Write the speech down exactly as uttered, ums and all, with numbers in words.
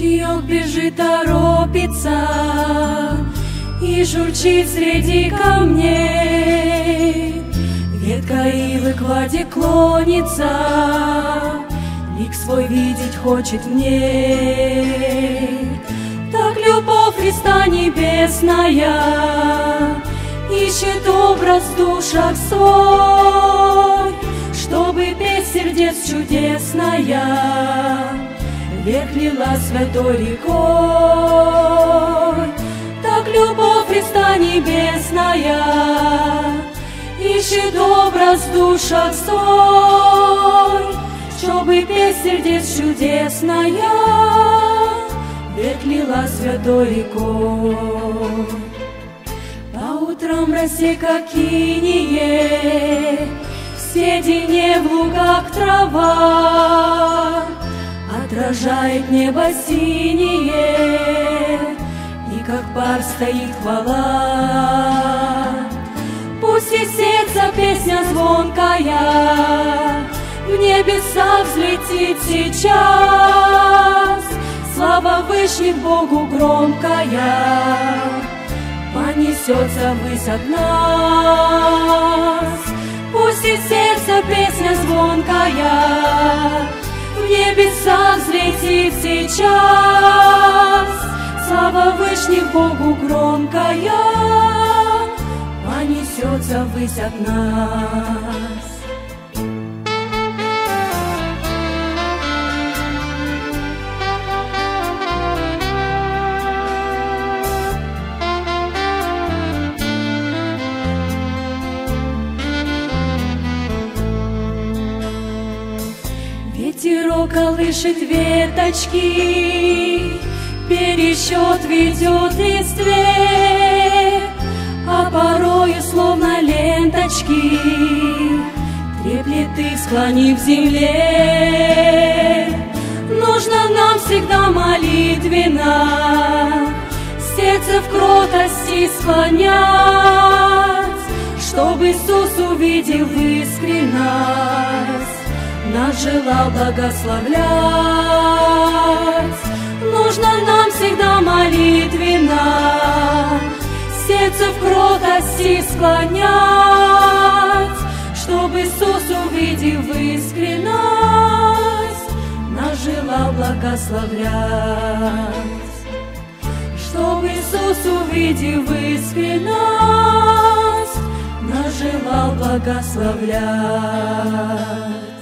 Ручеек бежит, торопится и журчит среди камней. Ветка ивы к воде клонится, лик свой видеть хочет в ней. Так любовь Христа небесная ищет образ в душах свой, чтобы песнь сердец чудесная вверх лила святой рекой. Так любовь Христа небесная ищет образ в душах свой, чтобы песнь сердец чудесная вверх лила святой рекой. По утрам росе, как инее, в седине в лугах трава отражает небо синее, и как пар стоит хвала. Пусть из сердца песня звонкая в небеса взлетит сейчас, слава Вышних Богу громкая понесется ввысь от нас. Пусть из сердца песня звонкая в небеса взлетит сейчас, слава Вышних Богу громкая понесется ввысь от нас. Ветерок колышет веточки, пересчет ведет листве, а порою словно ленточки треплет их, склонив в земле. Нужно нам всегда молитвенно сердце в кротости склонять, чтобы Иисус увидел в искренность, нас желал благословлять. Нужно нам всегда молитвенно сердце в кротости склонять, чтобы Иисус увидел в искренность, нас желал благословлять. Чтобы Иисус увидел в искренность, нас желал благословлять.